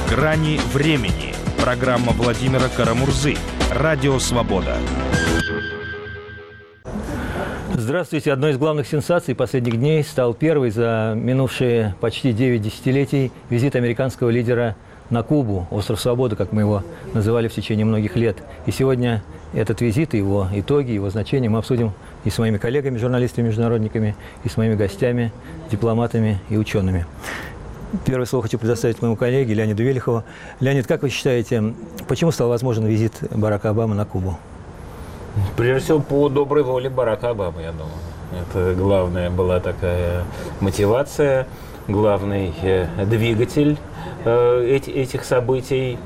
«Грани времени». Программа Владимира Карамурзы. Радио «Свобода». Здравствуйте. Одной из главных сенсаций последних дней стал первый за минувшие почти 9 десятилетий визит американского лидера на Кубу, остров Свободы, как мы его называли в течение многих лет. И сегодня этот визит, его итоги, его значения мы обсудим и с моими коллегами, журналистами, международниками, и с моими гостями, дипломатами и учеными. Первое слово хочу предоставить моему коллеге Леониду Велихову. Леонид, как вы считаете, почему стал возможен визит Барака Обамы на Кубу? Прежде всего, по доброй воле Барака Обамы, я думаю. Это главная была такая мотивация, главный двигатель этих событий.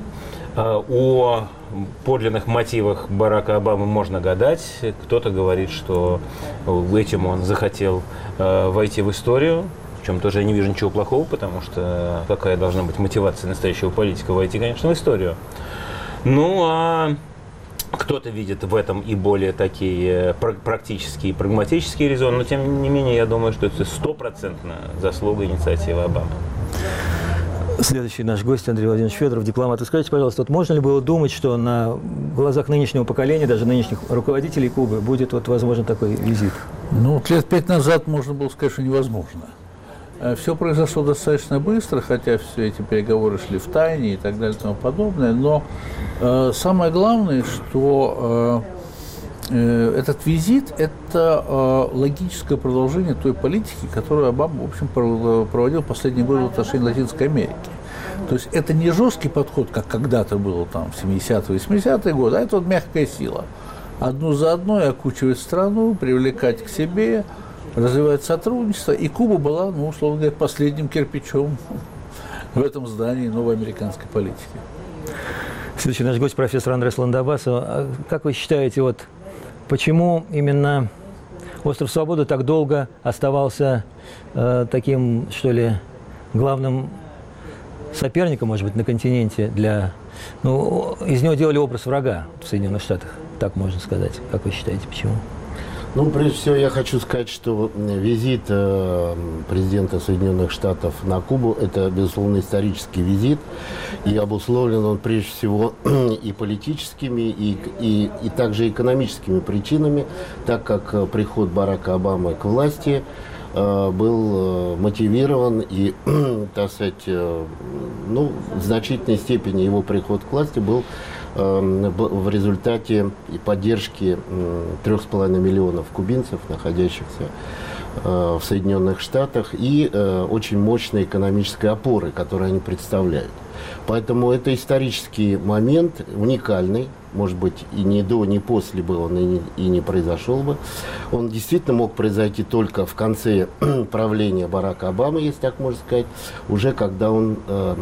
О подлинных мотивах Барака Обамы можно гадать. Кто-то говорит, что этим он захотел войти в историю. В чем тоже я не вижу ничего плохого, потому что какая должна быть мотивация настоящего политика войти, конечно, в историю. Ну, а кто-то видит в этом и более такие практические и прагматические резоны, но тем не менее, я думаю, что это стопроцентная заслуга инициативы Обамы. Следующий наш гость Андрей Владимирович Федоров, дипломат. Скажите, пожалуйста, вот можно ли было думать, что на глазах нынешнего поколения, даже нынешних руководителей Кубы, будет вот возможен такой визит? Ну, лет 5 назад можно было сказать, что невозможно. Все произошло достаточно быстро, хотя все эти переговоры шли в тайне и так далее и тому подобное. Но самое главное, что этот визит – это логическое продолжение той политики, которую Обама, в общем, проводил последние годы в отношении Латинской Америки. То есть это не жесткий подход, как когда-то было там в 70-е, 80-е годы, а это вот мягкая сила. Одну за одной окучивать страну, привлекать к себе, развивать сотрудничество. И Куба была, ну, условно говоря, последним кирпичом в этом здании новой американской политики. Следующий наш гость профессор Андрес Ландабасо. Как вы считаете, вот почему именно остров Свободы так долго оставался таким, что ли, главным соперником, может быть, на континенте для... Ну, из него делали образ врага в Соединенных Штатах, так можно сказать. Как вы считаете, почему? Ну, прежде всего, я хочу сказать, что визит президента Соединенных Штатов на Кубу – это, безусловно, исторический визит, и обусловлен он, прежде всего, и политическими, и также экономическими причинами, так как приход Барака Обамы к власти был мотивирован и, так сказать, ну, в значительной степени его приход к власти был в результате поддержки 3,5 миллионов кубинцев, находящихся в Соединенных Штатах, и очень мощной экономической опоры, которую они представляют. Поэтому это исторический момент, уникальный, может быть, и ни до, ни после бы он и не произошел бы. Он действительно мог произойти только в конце правления Барака Обамы, если так можно сказать, уже когда он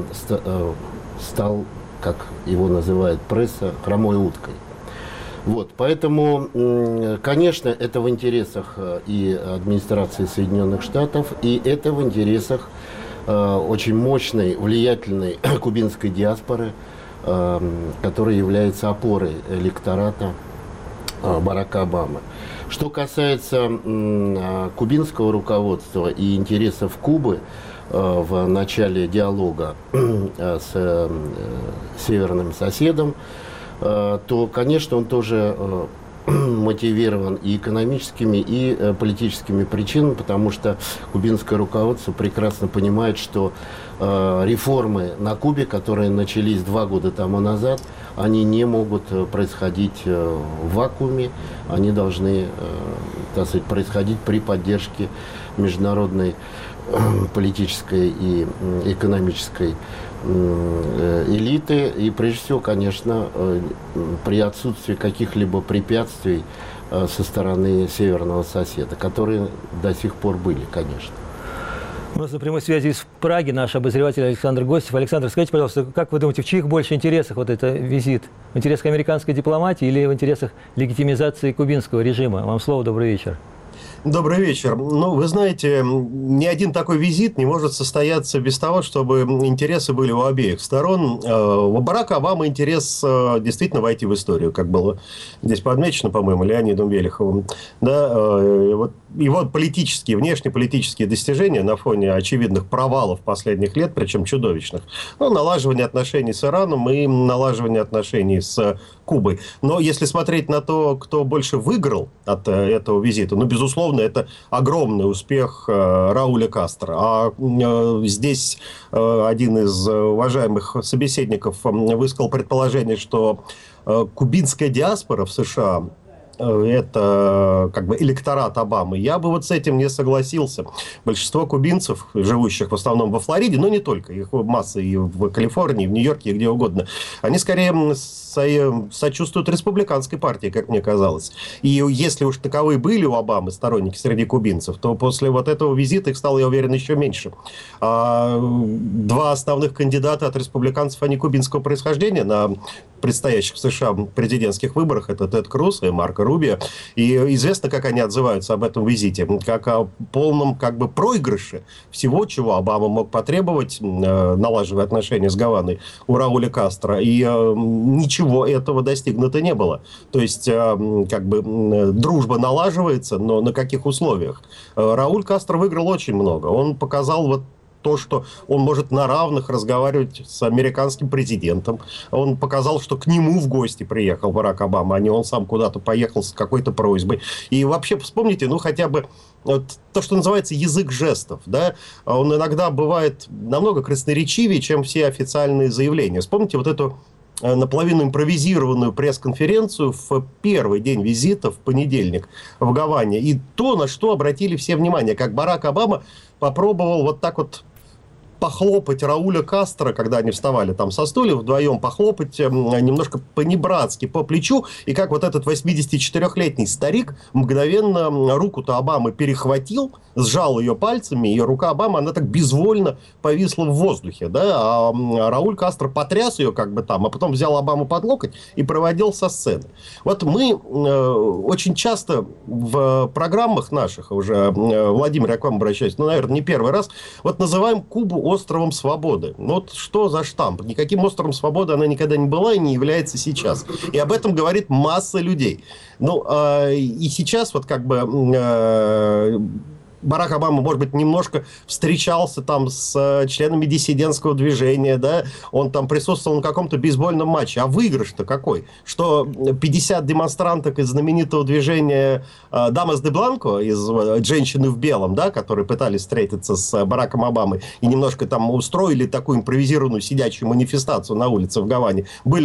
стал, как его называет пресса, хромой уткой. Вот, поэтому, конечно, это в интересах и администрации Соединенных Штатов, и это в интересах очень мощной, влиятельной кубинской диаспоры, которая является опорой электората Барака Обамы. Что касается кубинского руководства и интересов Кубы в начале диалога с северным соседом, то, конечно, он тоже мотивирован и экономическими, и политическими причинами, потому что кубинское руководство прекрасно понимает, что реформы на Кубе, которые начались 2 года тому назад, они не могут происходить в вакууме, они должны, так сказать, происходить при поддержке международной политической и экономической элиты, и прежде всего, конечно, при отсутствии каких-либо препятствий со стороны северного соседа, которые до сих пор были, конечно. У нас на прямой связи из Праги наш обозреватель Александр Гостев. Александр, скажите, пожалуйста, как вы думаете, в чьих больше интересах вот этот визит? В интересах американской дипломатии или в интересах легитимизации кубинского режима? Вам слово, добрый вечер. Добрый вечер. Ну, вы знаете, ни один такой визит не может состояться без того, чтобы интересы были у обеих сторон. У Барака Обамы интерес действительно войти в историю, как было здесь подмечено, по-моему, Леонидом Велиховым. Да, вот его политические, внешнеполитические достижения на фоне очевидных провалов последних лет, причем чудовищных, ну, налаживание отношений с Ираном и налаживание отношений с Кубой. Но если смотреть на то, кто больше выиграл от этого визита, ну, безусловно, это огромный успех Рауля Кастро. А здесь один из уважаемых собеседников высказал предположение, что кубинская диаспора в США – это как бы электорат Обамы. Я бы вот с этим не согласился. Большинство кубинцев, живущих в основном во Флориде, но не только, их масса и в Калифорнии, и в Нью-Йорке, и где угодно, они скорее сочувствуют республиканской партии, как мне казалось. И если уж таковые были у Обамы сторонники среди кубинцев, то после вот этого визита их стало, я уверен, еще меньше. Два основных кандидата от республиканцев, они кубинского происхождения на предстоящих в США президентских выборах, это Тед Круз и Марко Рубио. И известно, как они отзываются об этом визите, как о полном как бы проигрыше всего, чего Обама мог потребовать, налаживая отношения с Гаваной, у Рауля Кастро. И ничего этого достигнуто не было. То есть, как бы, дружба налаживается, но на каких условиях? Рауль Кастро выиграл очень много. Он показал вот то, что он может на равных разговаривать с американским президентом. Он показал, что к нему в гости приехал Барак Обама, а не он сам куда-то поехал с какой-то просьбой. И вообще, вспомните, ну, хотя бы вот то, что называется язык жестов, да, он иногда бывает намного красноречивее, чем все официальные заявления. Вспомните вот эту наполовину импровизированную пресс-конференцию в первый день визита в понедельник в Гаване. И то, на что обратили все внимание, как Барак Обама попробовал вот так вот похлопать Рауля Кастро, когда они вставали там со стулья, вдвоем похлопать немножко по-небратски по плечу, и как вот этот 84-летний старик мгновенно руку-то Обамы перехватил, сжал ее пальцами, и рука Обамы, она так безвольно повисла в воздухе, да, а Рауль Кастро потряс ее как бы там, а потом взял Обаму под локоть и проводил со сцены. Вот мы очень часто в программах наших, уже, Владимир, я к вам обращаюсь, ну, наверное, не первый раз, вот называем Кубу островом свободы. Ну, вот что за штамп? Никаким островом свободы она никогда не была и не является сейчас. И об этом говорит масса людей. Ну, и сейчас вот как бы Барак Обама, может быть, немножко встречался там с членами диссидентского движения, да, он там присутствовал на каком-то бейсбольном матче. А выигрыш-то какой? Что 50 демонстранток из знаменитого движения «Дамас де Бланко», из «Женщины в белом», да, которые пытались встретиться с Бараком Обамой и немножко там устроили такую импровизированную сидячую манифестацию на улице в Гаване, были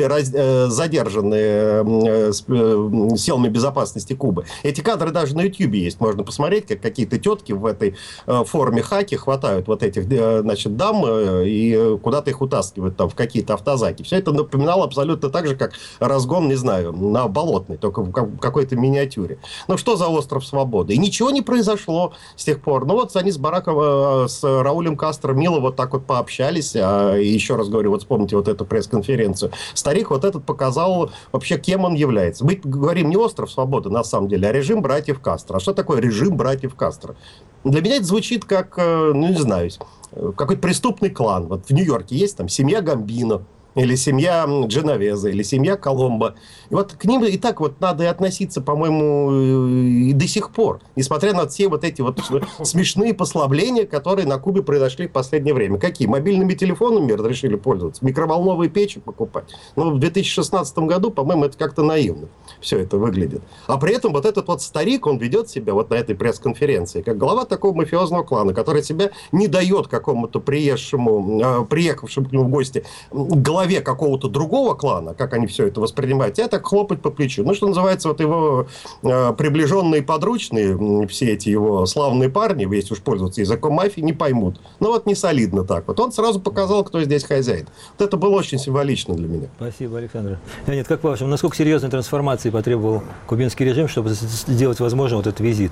задержаны силами безопасности Кубы. Эти кадры даже на Ютьюбе есть, можно посмотреть, как какие-то тетки в этой форме хаки хватают вот этих, значит, дам и куда-то их утаскивают там в какие-то автозаки. Все это напоминало абсолютно так же, как разгон, не знаю, на Болотной, только в какой-то миниатюре. Ну, что за остров свободы? И ничего не произошло с тех пор. Ну, вот они с Бараком, с Раулем Кастро мило вот так вот пообщались. И еще раз говорю, вот вспомните вот эту пресс-конференцию. Старик вот этот показал вообще, кем он является. Мы говорим не остров свободы, на самом деле, а режим братьев Кастро. А что такое режим братьев Кастро? Для меня это звучит как, ну, не знаю, какой-то преступный клан. Вот в Нью-Йорке есть там семья Гамбино, или семья Дженовеза, или семья Коломбо. И вот к ним и так вот надо и относиться, по-моему, и до сих пор. Несмотря на все вот эти вот смешные послабления, которые на Кубе произошли в последнее время. Какие? Мобильными телефонами разрешили пользоваться? Микроволновые печи покупать? Ну, в 2016 году, по-моему, это как-то наивно все это выглядит. А при этом вот этот вот старик, он ведет себя вот на этой пресс-конференции как глава такого мафиозного клана, который себя не дает какому-то приехавшему к нему в гости главе какого-то другого клана, как они все это воспринимают, тебя так хлопать по плечу. Ну, что называется, вот его приближенные подручные, все эти его славные парни, если уж пользоваться языком мафии, не поймут. Ну, вот не солидно так. Вот он сразу показал, кто здесь хозяин. Вот это было очень символично для меня. Спасибо, Александр. Леонид, как по-вашему, насколько серьезной трансформации потребовал кубинский режим, чтобы сделать возможным вот этот визит?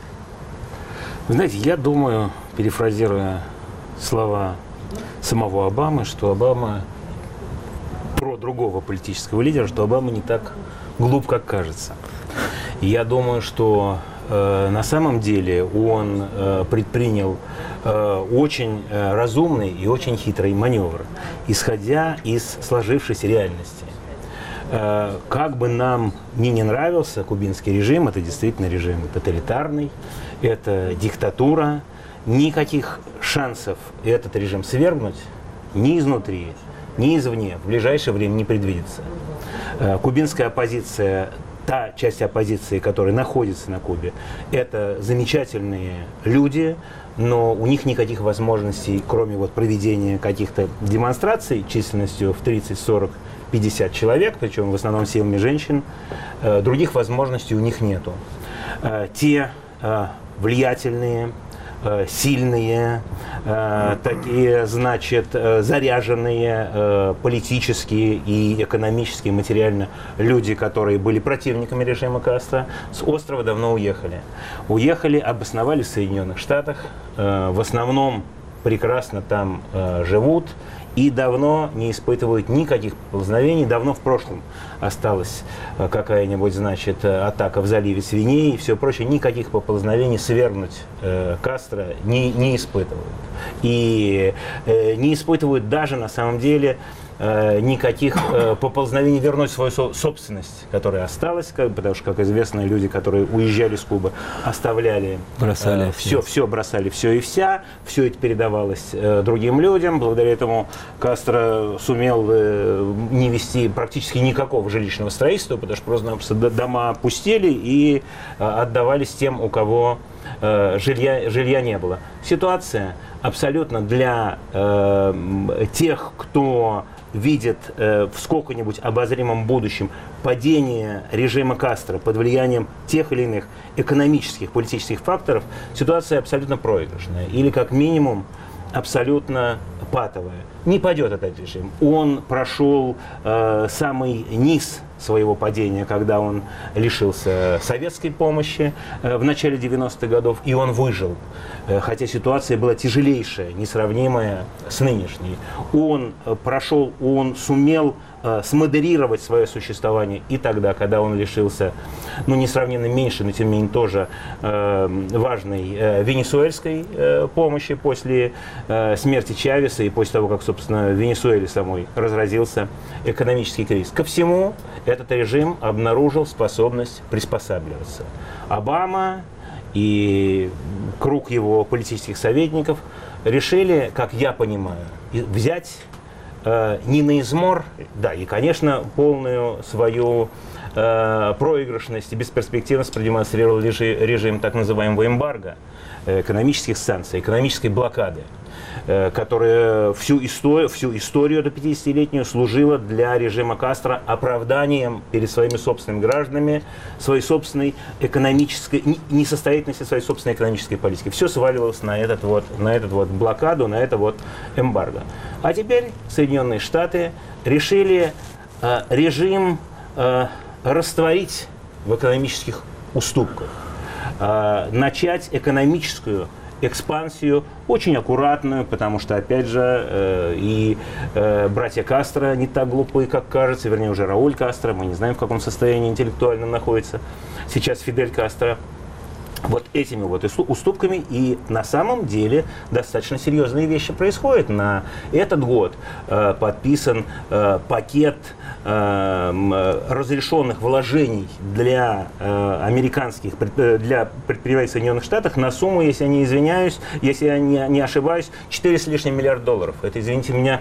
Вы знаете, я думаю, перефразируя слова самого Обамы, что Обама про другого политического лидера, что Обама не так глуп, как кажется. И я думаю, что на самом деле он предпринял очень разумный и очень хитрый маневр, исходя из сложившейся реальности. Как бы нам ни не нравился кубинский режим, это действительно режим тоталитарный, это диктатура, никаких шансов этот режим свергнуть ни изнутри, ни извне в ближайшее время не предвидится. Кубинская оппозиция, та часть оппозиции, которая находится на Кубе, это замечательные люди, но у них никаких возможностей, кроме вот проведения каких-то демонстраций численностью в 30, 40, 50 человек, причем в основном силами женщин, других возможностей у них нету. Те влиятельные, сильные, такие, значит, заряженные политически и экономически, и материально люди, которые были противниками режима Кастро, с острова давно уехали. Уехали, обосновались в Соединенных Штатах, в основном прекрасно там живут и давно не испытывают никаких поползновений. Давно в прошлом осталась какая-нибудь, значит, атака в заливе Свиней и все прочее. Никаких поползновений свергнуть Кастро не испытывают. И не испытывают даже, на самом деле, никаких поползновений вернуть свою собственность, которая осталась, потому что, как известно, люди, которые уезжали с Кубы, оставляли все, бросали все и вся, все это передавалось другим людям. Благодаря этому Кастро сумел не вести практически никакого жилищного строительства, потому что просто дома опустели и отдавались тем, у кого жилья не было. Ситуация абсолютно для тех, кто видит в сколько-нибудь обозримом будущем падение режима Кастро под влиянием тех или иных экономических, политических факторов, ситуация абсолютно проигрышная. Или, как минимум, абсолютно патовая. Не падет этот режим. Он прошел самый низ своего падения, когда он лишился советской помощи в начале 90-х годов, и он выжил. Хотя ситуация была тяжелейшая, несравнимая с нынешней. Он прошел, он сумел смодерировать свое существование и тогда, когда он лишился, ну, несравненно меньше, но тем не менее тоже важной венесуэльской помощи после смерти Чавеса и после того, как, собственно, в Венесуэле самой разразился экономический кризис. Ко всему, этот режим обнаружил способность приспосабливаться. Обама и круг его политических советников решили, как я понимаю, взять не на измор, да, и, конечно, полную свою проигрышность и бесперспективность продемонстрировал режим так называемого эмбарго, экономических санкций, экономической блокады, которая всю историю до 50-летнюю служила для режима Кастро оправданием перед своими собственными гражданами своей собственной экономической несостоятельности, своей собственной экономической политики. Все сваливалось на этот вот блокаду, на это вот эмбарго. А теперь Соединенные Штаты решили режим растворить в экономических уступках, начать экономическую экспансию, очень аккуратную, потому что, опять же, и братья Кастро не так глупые, как кажется, вернее, уже Рауль Кастро, мы не знаем, в каком состоянии интеллектуальном находится сейчас Фидель Кастро. Вот этими вот уступками, и на самом деле достаточно серьезные вещи происходят. На этот год подписан пакет разрешенных вложений для для предприятий в Соединенных Штатах на сумму, если я не извиняюсь, если я не ошибаюсь, 4 с лишним миллиарда долларов. Это, извините меня,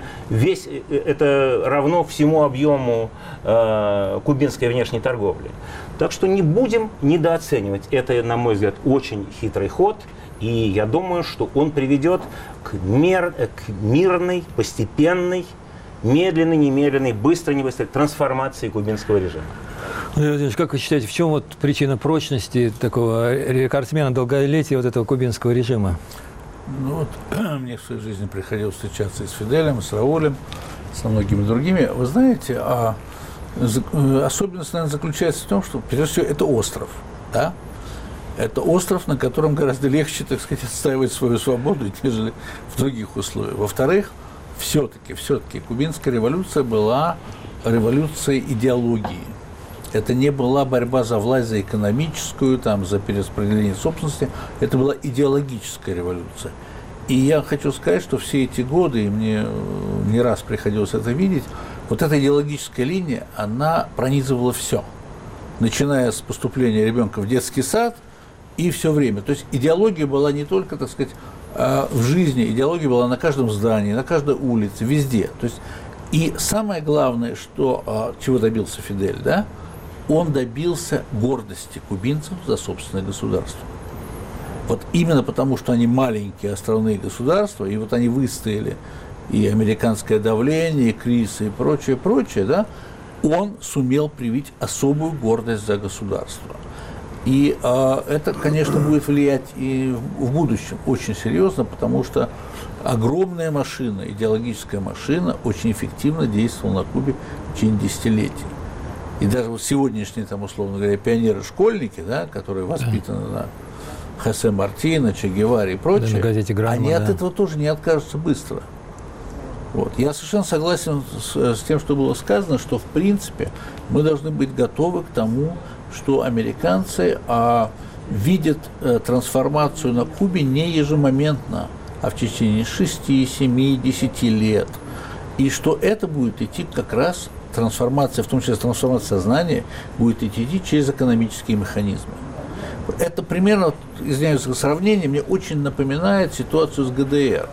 это равно всему объему кубинской внешней торговли. Так что не будем недооценивать. Это, на мой взгляд, очень хитрый ход. И я думаю, что он приведет к мирной, постепенной, медленной, немедленной, быстрой, не быстрой трансформации кубинского режима. Владимир, как вы считаете, в чем вот причина прочности такого рекордсмена долголетия вот этого кубинского режима? Ну, вот, мне в своей жизни приходилось встречаться и с Фиделем, и с Раулем, со многими другими. Вы знаете, особенность, наверное, заключается в том, что, прежде всего, это остров, да? Это остров, на котором гораздо легче, так сказать, отстаивать свою свободу, нежели в других условиях. Во-вторых, все-таки кубинская революция была революцией идеологии. Это не была борьба за власть, за экономическую, там, за перераспределение собственности. Это была идеологическая революция. И я хочу сказать, что все эти годы, и мне не раз приходилось это видеть, вот эта идеологическая линия, она пронизывала все. Начиная с поступления ребенка в детский сад и все время. То есть идеология была не только, так сказать, в жизни, идеология была на каждом здании, на каждой улице, везде. То есть, и самое главное, что, чего добился Фидель, да, он добился гордости кубинцев за собственное государство. Вот именно потому, что они маленькие островные государства, и вот они выстояли и американское давление, и кризисы, и прочее, прочее, да, он сумел привить особую гордость за государство. И это, конечно, будет влиять и в будущем очень серьезно, потому что огромная машина, идеологическая машина, очень эффективно действовала на Кубе в течение десятилетий. И даже вот сегодняшние, там, условно говоря, пионеры-школьники, да, которые воспитаны на Хосе Мартино, Че Геваре и прочее, да, на газете «Грамма», они от этого тоже не откажутся быстро. Вот. Я совершенно согласен с тем, что было сказано, что, в принципе, мы должны быть готовы к тому, что американцы видят трансформацию на Кубе не ежемоментно, а в течение 6, 7, 10 лет. И что это будет идти как раз, трансформация, в том числе трансформация сознания, будет идти через экономические механизмы. Это примерно, извиняюсь за сравнение, мне очень напоминает ситуацию с ГДР.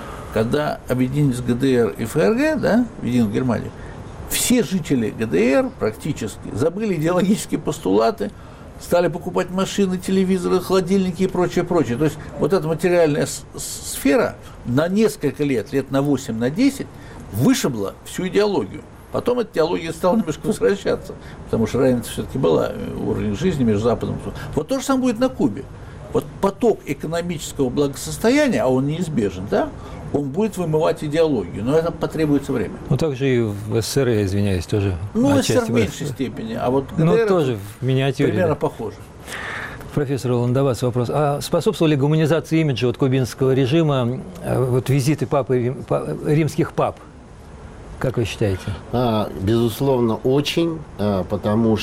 Когда объединились ГДР и ФРГ, да, Единую Германию, все жители ГДР практически забыли идеологические постулаты, стали покупать машины, телевизоры, холодильники и прочее, прочее. То есть вот эта материальная сфера на несколько лет, лет на 8, на 10, вышибла всю идеологию. Потом эта идеология стала немножко возвращаться, потому что разница все-таки была, уровень жизни между Западом и Востоком. Вот то же самое будет на Кубе. Вот поток экономического благосостояния, а он неизбежен, да, он будет вымывать идеологию, но это потребуется время. Ну, также и в СССР, я извиняюсь, тоже. Ну, СССР в меньшей степени, а вот ГДР тоже в миниатюре. Примерно похоже. Профессор Ландавас, вопрос. А способствовали гуманизации имиджа от кубинского режима вот визиты римских пап? Как вы считаете? Безусловно, очень, потому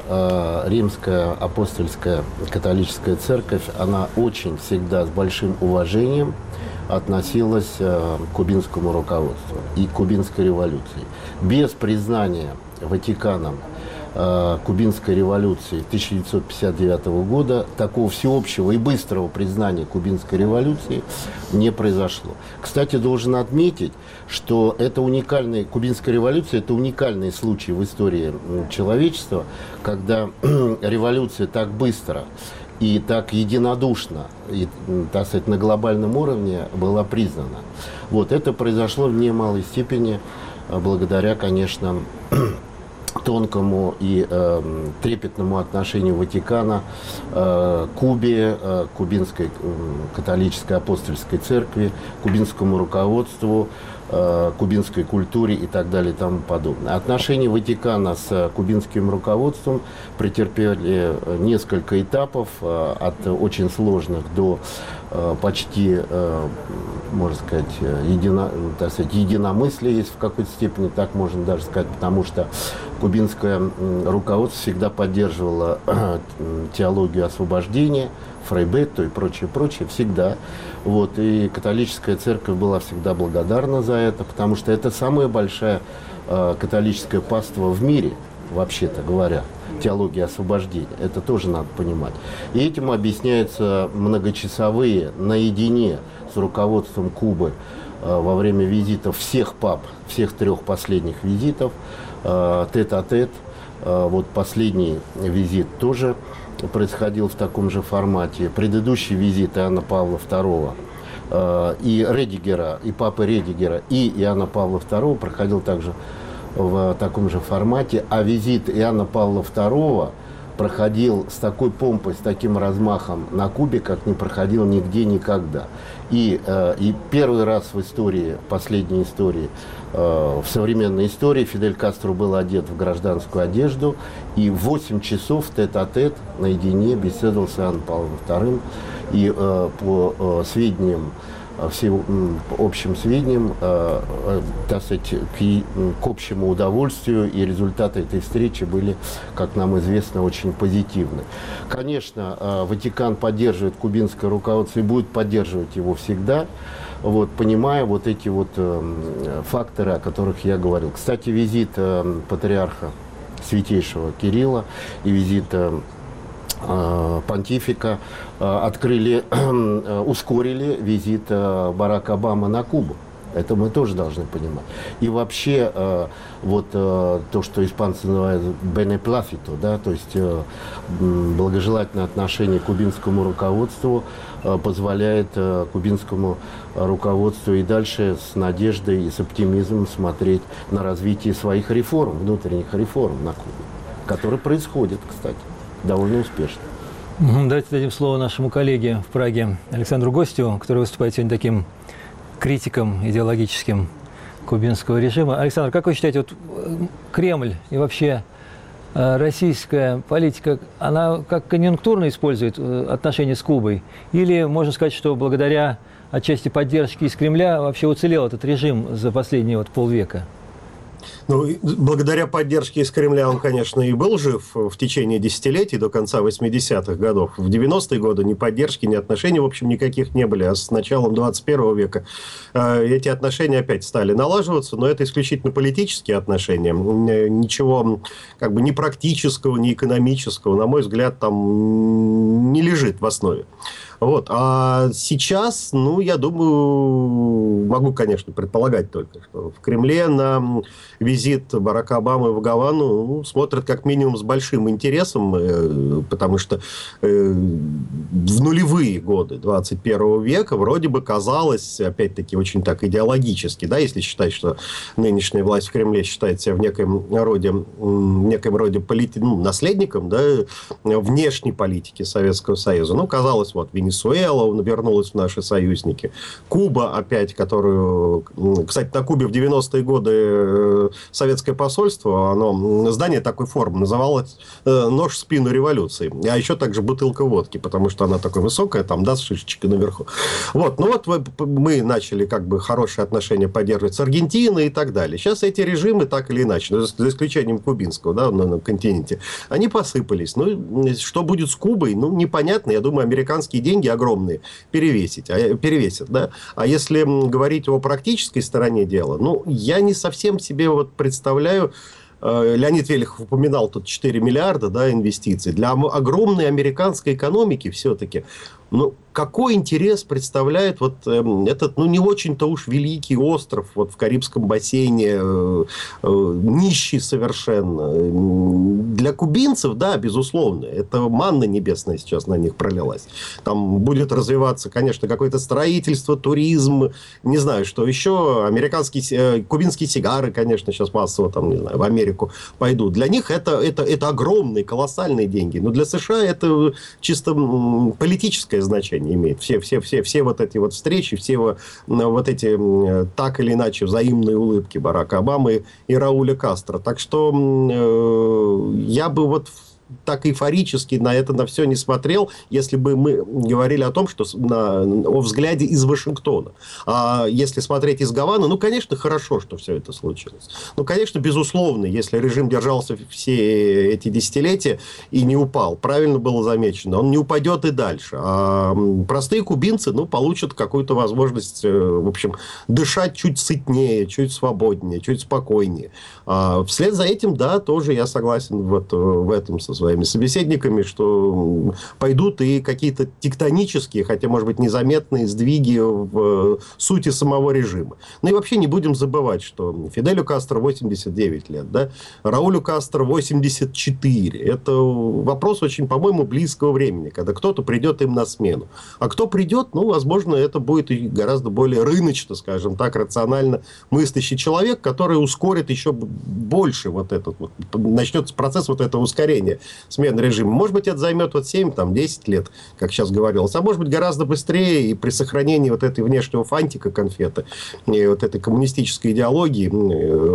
что Римская апостольская католическая церковь, она очень всегда с большим уважением относилась к кубинскому руководству и к кубинской революции. Без признания Ватиканом кубинской революции 1959 года такого всеобщего и быстрого признания кубинской революции не произошло. Кстати, должен отметить, что это кубинская революция – это уникальный случай в истории человечества, когда революция так быстро и так единодушно, и, так сказать, на глобальном уровне была признана. Вот это произошло в немалой степени благодаря, конечно, тонкому и трепетному отношению Ватикана к Кубе, кубинской католической апостольской церкви, кубинскому руководству, кубинской культуре и так далее и тому подобное. Отношения Ватикана с кубинским руководством претерпели несколько этапов, от очень сложных до почти, можно сказать, единомыслия есть в какой-то степени, так можно даже сказать, потому что кубинское руководство всегда поддерживало теологию освобождения, Фрейбетту и прочее, всегда. Вот, и католическая церковь была всегда благодарна за это, потому что это самая большая католическая паства в мире, вообще-то говоря, теология освобождения. Это тоже надо понимать. И этим объясняются многочасовые наедине с руководством Кубы во время визитов всех пап, всех 3 последних визитов, тет-а-тет. Вот последний визит тоже происходил в таком же формате. Предыдущий визит Иоанна Павла II и Редигера, и папы Редигера, и Иоанна Павла II проходил также в таком же формате, а визит Иоанна Павла II проходил с такой помпой, с таким размахом на Кубе, как не проходил нигде никогда. И первый раз в истории, последней истории, в современной истории Фидель Кастро был одет в гражданскую одежду и 8 часов тет-а-тет наедине беседовал с Иоанном Павлом II. И по сведениям общим сведениям, так сказать, к общему удовольствию, и результаты этой встречи были, как нам известно, очень позитивны. Конечно, Ватикан поддерживает кубинское руководство и будет поддерживать его всегда, вот, понимая вот эти вот факторы, о которых я говорил. Кстати, визит патриарха Святейшего Кирилла и визит понтифика ускорили визит Барака Обамы на Кубу. Это мы тоже должны понимать. И вообще, то, что испанцы называют «бенеплафито», да, то есть благожелательное отношение к кубинскому руководству позволяет кубинскому руководству и дальше с надеждой и с оптимизмом смотреть на развитие своих реформ, внутренних реформ на Кубе, которые происходят, кстати, довольно успешно. Давайте дадим слово нашему коллеге в Праге Александру Гостеву, который выступает сегодня таким критиком идеологическим кубинского режима. Александр, как вы считаете, вот Кремль и вообще российская политика, она как конъюнктурно использует отношения с Кубой? Или можно сказать, что благодаря отчасти поддержке из Кремля вообще уцелел этот режим за последние полвека? Ну, благодаря поддержке из Кремля он, конечно, и был жив в течение десятилетий до конца 80-х годов. В 90-е годы ни поддержки, ни отношений, в общем, никаких не были. А с началом 21 века эти отношения опять стали налаживаться, но это исключительно политические отношения. Ничего как бы ни практического, ни экономического, на мой взгляд, там не лежит в основе. Вот. А сейчас, я думаю, могу, конечно, предполагать только, что в Кремле на визит Барака Обамы в Гавану смотрят как минимум с большим интересом, потому что в нулевые годы 21 века вроде бы казалось, опять-таки, очень так идеологически, да, если считать, что нынешняя власть в Кремле считает себя в некоем роде наследником, да, внешней политики Советского Союза. Казалось, Венесуэла вернулась в наши союзники. Куба опять, которую... Кстати, на Кубе в 90-е годы советское посольство, здание такой формы называлось «Нож в спину революции». А еще также бутылка водки, потому что она такая высокая, там, да, с шишечкой наверху. Мы начали как бы хорошие отношения поддерживать с Аргентиной и так далее. Сейчас эти режимы так или иначе, за исключением кубинского, да, на континенте, они посыпались. Что будет с Кубой, непонятно. Я думаю, американские деньги огромные перевесят, да. А если говорить о практической стороне дела, я не совсем себе представляю. Леонид Велихов упоминал тут 4 миллиарда, да, инвестиций. Для огромной американской экономики все-таки, какой интерес представляет этот, не очень-то уж великий остров в Карибском бассейне, нищий совершенно. Для кубинцев, да, безусловно, это манна небесная сейчас на них пролилась. Там будет развиваться, конечно, какое-то строительство, туризм, не знаю, что еще. Кубинские сигары, конечно, сейчас массово в Америку пойдут. Для них это огромные, колоссальные деньги. Но для США это чисто политическое значение имеет. Все эти встречи, все эти так или иначе взаимные улыбки Барака Обамы и Рауля Кастро. Так что я бы так эйфорически на все не смотрел, если бы мы говорили о том, что о взгляде из Вашингтона. А если смотреть из Гаваны, конечно, хорошо, что все это случилось. Конечно, безусловно, если режим держался все эти десятилетия и не упал, правильно было замечено, он не упадет и дальше. А простые кубинцы, получат какую-то возможность, в общем, дышать чуть сытнее, чуть свободнее, чуть спокойнее. А вслед за этим, да, тоже я согласен в этом со своими собеседниками, что пойдут и какие-то тектонические, хотя, может быть, незаметные сдвиги в сути самого режима. И вообще не будем забывать, что Фиделю Кастро 89 лет, да, Раулю Кастро 84. Это вопрос очень, по-моему, близкого времени, когда кто-то придет им на смену. А кто придет, возможно, это будет гораздо более рыночно, скажем так, рационально мыслящий человек, который ускорит еще больше начнется процесс этого ускорения смены режима. Может быть, это займет 7-10 лет, как сейчас говорилось, а может быть, гораздо быстрее, и при сохранении этой внешнего фантика конфеты, и этой коммунистической идеологии,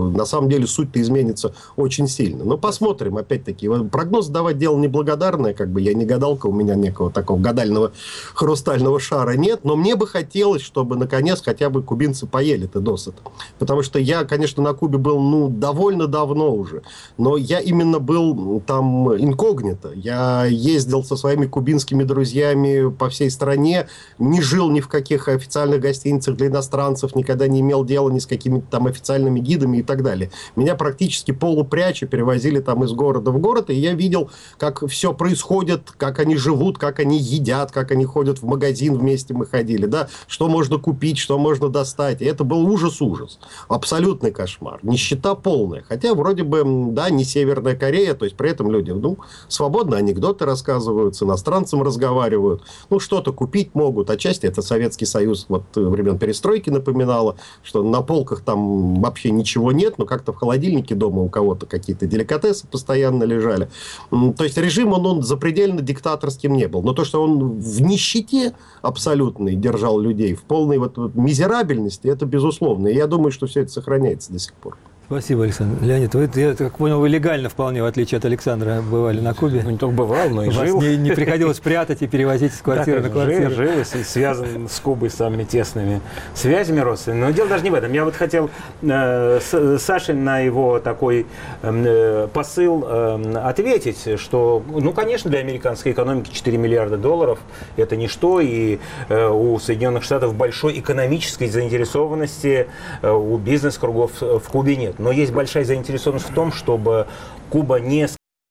на самом деле суть-то изменится очень сильно. Но посмотрим, опять-таки. Прогноз давать дело неблагодарное, как бы я не гадалка, у меня некого такого гадального хрустального шара нет, но мне бы хотелось, чтобы, наконец, хотя бы кубинцы поели-то досыта. Потому что я, конечно, на Кубе был, довольно давно уже, но я именно был там инкогнито. Я ездил со своими кубинскими друзьями по всей стране, не жил ни в каких официальных гостиницах для иностранцев, никогда не имел дела ни с какими-то там официальными гидами и так далее. Меня практически полупряча перевозили там из города в город, и я видел, как все происходит, как они живут, как они едят, как они ходят в магазин, вместе мы ходили, да, что можно купить, что можно достать. И это был ужас-ужас. Абсолютный кошмар. Нищета полная. Хотя вроде бы, да, не Северная Корея, то есть при этом люди, свободно анекдоты рассказывают, с иностранцем разговаривают, что-то купить могут. Отчасти это Советский Союз времен перестройки напоминало, что на полках там вообще ничего нет, но как-то в холодильнике дома у кого-то какие-то деликатесы постоянно лежали. То есть режим, он запредельно диктаторским не был. Но то, что он в нищете абсолютной держал людей, в полной мизерабельности, это безусловно. И я думаю, что все это сохраняется до сих пор. Спасибо, Александр. Леонид, я так понял, вы легально вполне, в отличие от Александра, бывали на Кубе. Не только бывал, но и жил. Вас не приходилось прятать и перевозить с квартиры на квартиру. Жил и связан с Кубой самыми тесными связями родственными. Но дело даже не в этом. Я хотел Саше на его такой посыл ответить, что, конечно, для американской экономики 4 миллиарда долларов – это ничто, и у Соединенных Штатов большой экономической заинтересованности у бизнес-кругов в Кубе нет. Но есть большая заинтересованность в том, чтобы Куба не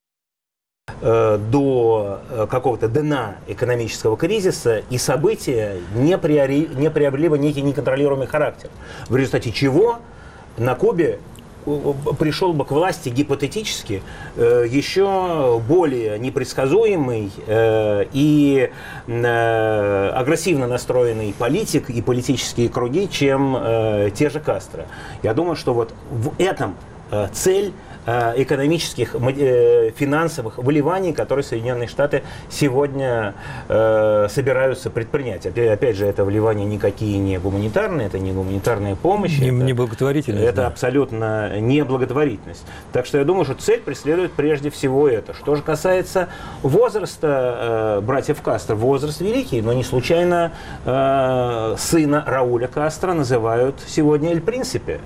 до какого-то дна экономического кризиса и события не приобрели бы некий неконтролируемый характер. В результате чего на Кубе пришел бы к власти гипотетически еще более непредсказуемый и агрессивно настроенный политик и политические круги, чем те же Кастро. Я думаю, что в этом цель экономических, финансовых вливаний, которые Соединенные Штаты сегодня собираются предпринять. Опять же, это вливания никакие не гуманитарные, это не гуманитарная помощь. Не благотворительность. Это абсолютно не благотворительность. Так что я думаю, что цель преследует прежде всего это. Что же касается возраста братьев Кастро, возраст великий, но не случайно сына Рауля Кастро называют сегодня «Эль Принсипе».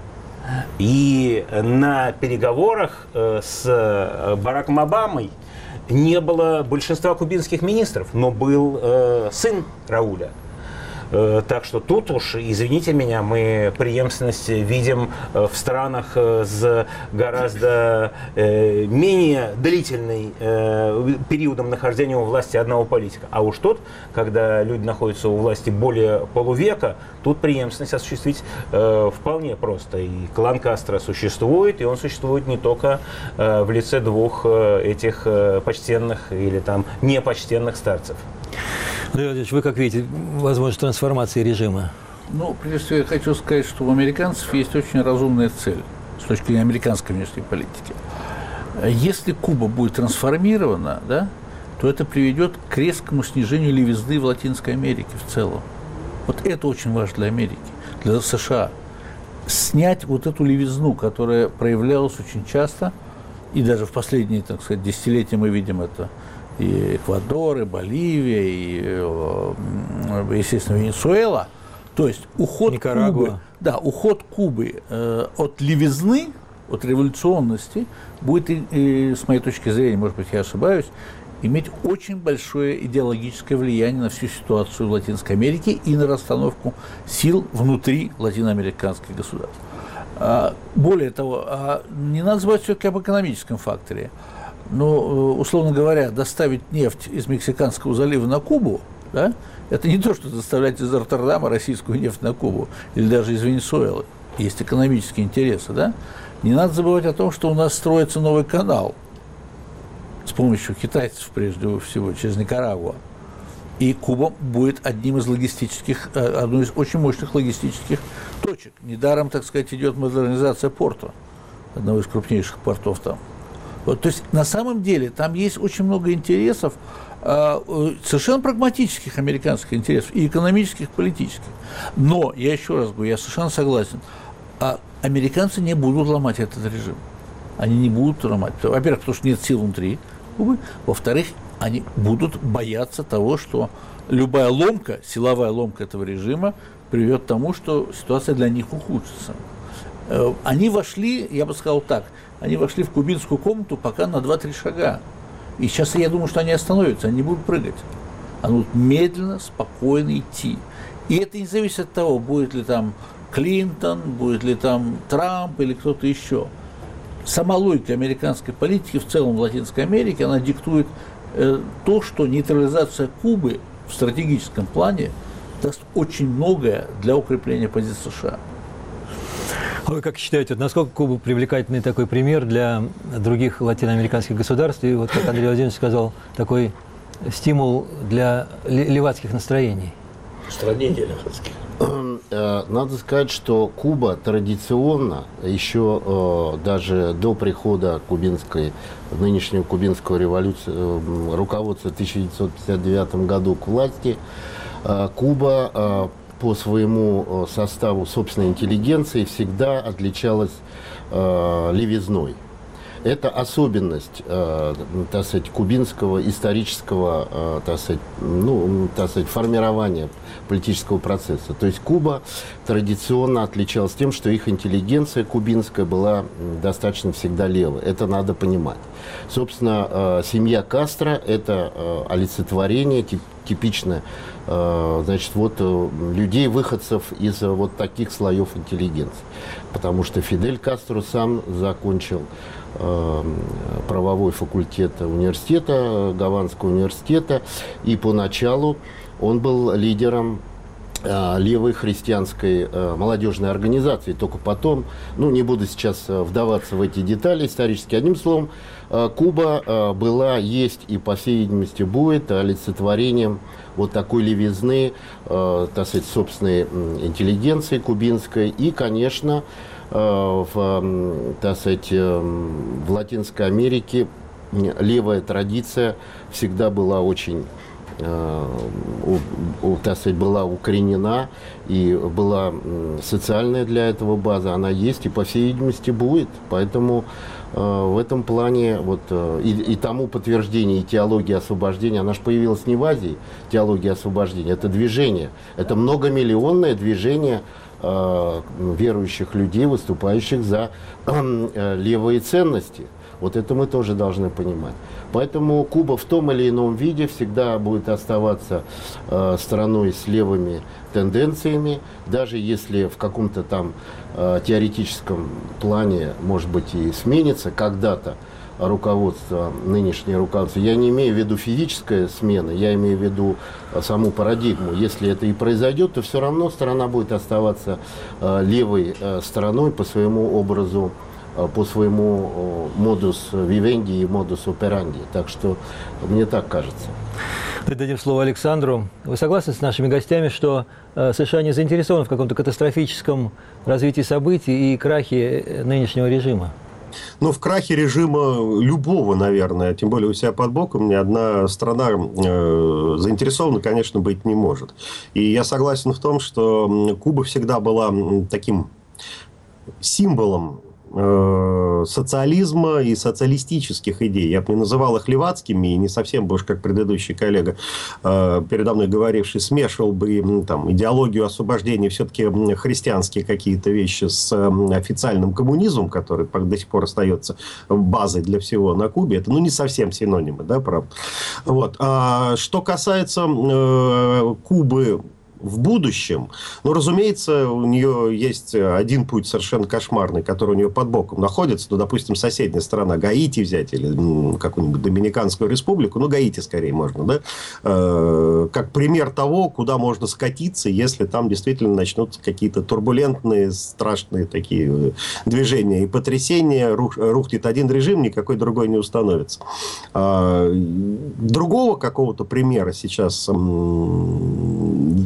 И на переговорах с Бараком Обамой не было большинства кубинских министров, но был сын Рауля. Так что тут уж, извините меня, мы преемственность видим в странах с гораздо менее длительным периодом нахождения у власти одного политика. А уж тут, когда люди находятся у власти более полувека, тут преемственность осуществить вполне просто. И клан Кастро существует, и он существует не только в лице двух этих почтенных или там непочтенных старцев. Владимир, вы как видите возможность трансформации режима? Прежде всего, я хочу сказать, что у американцев есть очень разумная цель с точки зрения американской внешней политики. Если Куба будет трансформирована, да, то это приведет к резкому снижению левизны в Латинской Америке в целом. Это очень важно для Америки, для США. Снять эту левизну, которая проявлялась очень часто, и даже в последние, так сказать, десятилетия мы видим это, и Эквадор, и Боливия, и, естественно, Венесуэла. То есть уход Кубы, уход Кубы от левизны, от революционности будет, с моей точки зрения, может быть, я ошибаюсь, иметь очень большое идеологическое влияние на всю ситуацию в Латинской Америке и на расстановку сил внутри латиноамериканских государств. Более того, не надо забывать все-таки об экономическом факторе. Условно говоря, доставить нефть из Мексиканского залива на Кубу, да, это не то, что доставлять из Роттердама российскую нефть на Кубу или даже из Венесуэлы. Есть экономические интересы, да. Не надо забывать о том, что у нас строится новый канал с помощью китайцев, прежде всего, через Никарагуа. И Куба будет одной из очень мощных логистических точек. Недаром, так сказать, идет модернизация порта, одного из крупнейших портов там. То есть, на самом деле, там есть очень много интересов, совершенно прагматических американских интересов, и экономических, и политических. Но, я еще раз говорю, я совершенно согласен, А американцы не будут ломать этот режим. Они не будут ломать. Во-первых, потому что нет сил внутри Кубы. Во-вторых, они будут бояться того, что любая ломка, силовая ломка этого режима приведет к тому, что ситуация для них ухудшится. Они вошли, я бы сказал так, они вошли в кубинскую комнату пока на 2-3 шага. И сейчас я думаю, что они остановятся, они не будут прыгать. Они будут медленно, спокойно идти. И это не зависит от того, будет ли там Клинтон, будет ли там Трамп или кто-то еще. Сама логика американской политики в целом в Латинской Америке, она диктует то, что нейтрализация Кубы в стратегическом плане даст очень многое для укрепления позиций США. А вы как считаете, насколько Куба привлекательный такой пример для других латиноамериканских государств? И вот, как Андрей Владимирович сказал, такой стимул для левацких настроений? Страдания левацких. Надо сказать, что Куба традиционно, еще даже до прихода нынешнего кубинского революции, руководства в 1959 году к власти, Куба по своему составу собственной интеллигенции всегда отличалась левизной. Это особенность, так сказать, кубинского исторического, так сказать, формирования политического процесса. То есть Куба традиционно отличалась тем, что их интеллигенция кубинская была достаточно всегда левой. Это надо понимать. Собственно, семья Кастро – это олицетворение типичное, значит, вот людей, выходцев из вот таких слоев интеллигенции. Потому что Фидель Кастро сам закончил правовой факультет университета, Гаванского университета, и поначалу он был лидером левой христианской молодежной организации. Только потом, не буду сейчас вдаваться в эти детали исторически, одним словом, Куба была, есть и, по всей видимости, будет олицетворением вот такой левизны, так сказать, собственной интеллигенции кубинской. И, конечно, так сказать, в Латинской Америке левая традиция всегда была очень, так сказать, была укоренена, и была социальная для этого база, она есть и, по всей видимости, будет. Поэтому в этом плане вот, и тому подтверждение, и теология освобождения, она же появилась не в Азии, теология освобождения, это движение, это многомиллионное движение верующих людей, выступающих за левые ценности. Вот это мы тоже должны понимать. Поэтому Куба в том или ином виде всегда будет оставаться страной с левыми тенденциями, даже если в каком-то там теоретическом плане, может быть, и сменится когда-то руководство, нынешнее руководство. Я не имею в виду физическая смена, я имею в виду саму парадигму. Если это и произойдет, то все равно страна будет оставаться левой стороной по своему образу, по своему модус вивенди и модус операнди. Так что мне так кажется. Дадим слово Александру. Вы согласны с нашими гостями, что США не заинтересованы в каком-то катастрофическом развитии событий и крахе нынешнего режима? В крахе режима любого, наверное, тем более у себя под боком, ни одна страна заинтересована, конечно, быть не может. И я согласен в том, что Куба всегда была таким символом социализма и социалистических идей. Я бы не называл их левацкими, и не совсем бы уж как предыдущий коллега, передо мной говоривший, смешивал бы там идеологию освобождения, все-таки христианские какие-то вещи с официальным коммунизмом, который до сих пор остается базой для всего на Кубе. Это, не совсем синонимы, да, правда. Вот. А что касается Кубы в будущем, разумеется, у нее есть один путь совершенно кошмарный, который у нее под боком находится. Допустим, соседняя страна, Гаити взять, или какую-нибудь Доминиканскую республику, Гаити скорее можно, да, как пример того, куда можно скатиться, если там действительно начнутся какие-то турбулентные, страшные такие движения и потрясения, рухнет один режим, никакой другой не установится. Другого какого-то примера сейчас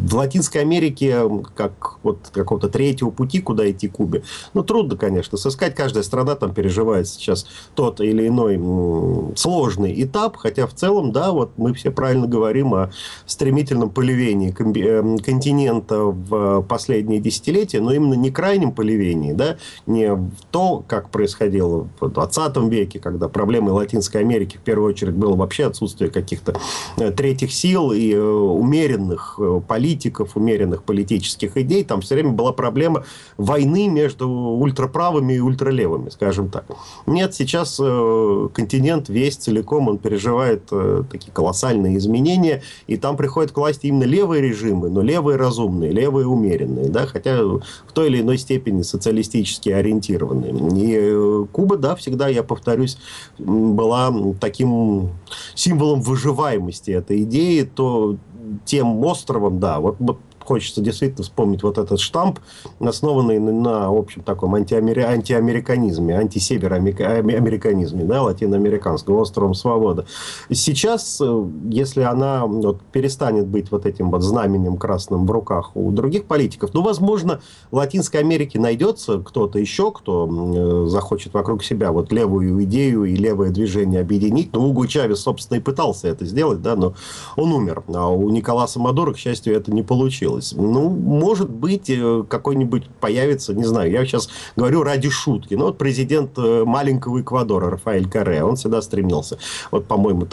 в Латинской Америке как вот какого-то третьего пути, куда идти Кубе, трудно, конечно, сыскать. Каждая страна там переживает сейчас тот или иной сложный этап, хотя в целом, да, вот мы все правильно говорим о стремительном поливении континента в последние десятилетия, но именно не крайнем поливении, да, не то, как происходило в 20 веке, когда проблемой Латинской Америки в первую очередь было вообще отсутствие каких-то третьих сил и умеренных политиков, умеренных политических идей. Там все время была проблема войны между ультраправыми и ультралевыми, скажем так. Нет, сейчас континент весь целиком, он переживает такие колоссальные изменения, и там приходят к власти именно левые режимы, но левые разумные, левые умеренные, да, хотя в той или иной степени социалистически ориентированные. И Куба, да, всегда, я повторюсь, была таким символом выживаемости этой идеи, то тем островом, да, вот хочется действительно вспомнить вот этот штамп, основанный на общем таком антиамериканизме, антисевероамериканизме, да, латиноамериканского, островом Свобода. Сейчас, если она перестанет быть вот этим вот знаменем красным в руках у других политиков, возможно, в Латинской Америке найдется кто-то еще, кто захочет вокруг себя вот левую идею и левое движение объединить. Уго Чавес, собственно, и пытался это сделать, да, но он умер. А у Николаса Мадуро, к счастью, это не получилось. Может быть, какой-нибудь появится, не знаю, я сейчас говорю ради шутки, но вот президент маленького Эквадора Рафаэль Корреа, он всегда стремился, вот, по-моему,